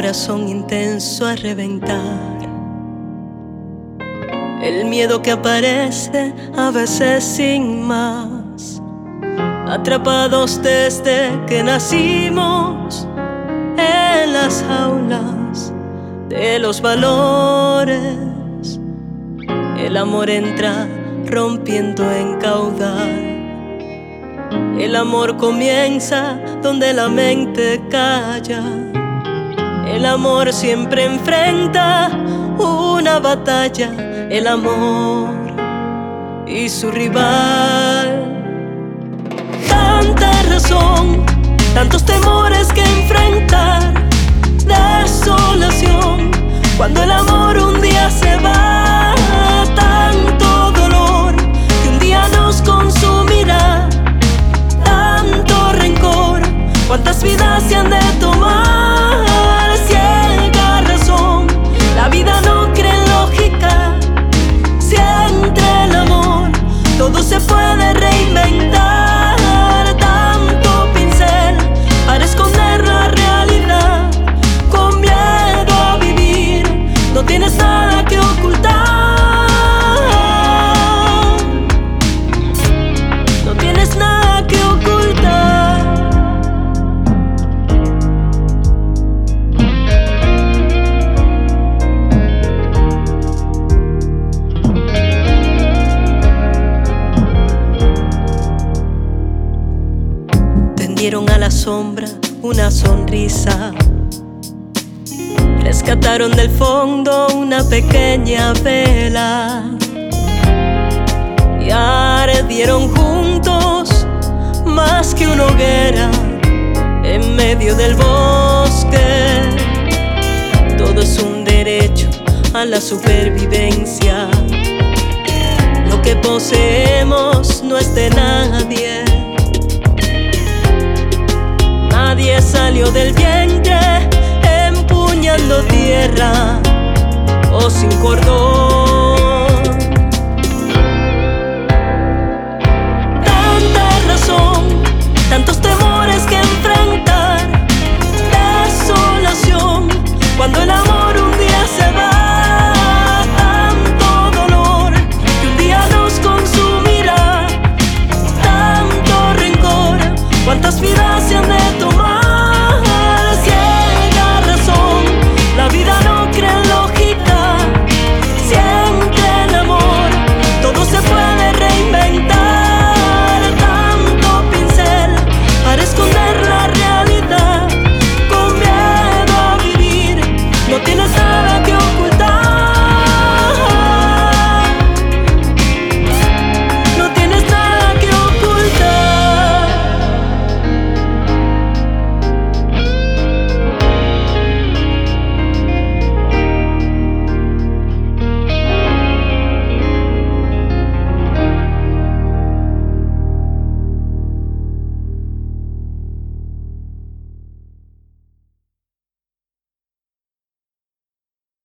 corazón intenso a reventar. El miedo que aparece a veces sin más, atrapados desde que nacimos en las jaulas de los valores. El amor entra rompiendo en caudal. El amor comienza donde la mente calla. El amor siempre enfrenta una batalla. El amor y su rival. Tanta razón, tantos temores que enfrentar. Desolación, cuando el amor un día se va. Tanto dolor que un día nos consumirá. Tanto rencor, cuántas vidas se han de tomar. Ciega razón, la vida no cree en lógica. Si entre el amor todo se puede reinventar. Tanto pincel para esconder la realidad. Con miedo a vivir, no tienes nada que ocultar. No tienes nada que ocultar. Tendieron a la sombra una sonrisa. Rescataron del fondo una pequeña vela y ardieron juntos más que una hoguera en medio del bosque. Todo es un derecho a la supervivencia. Lo que poseemos no es de nadie. Nadie salió del vientre empuñando tierra o sin cordón.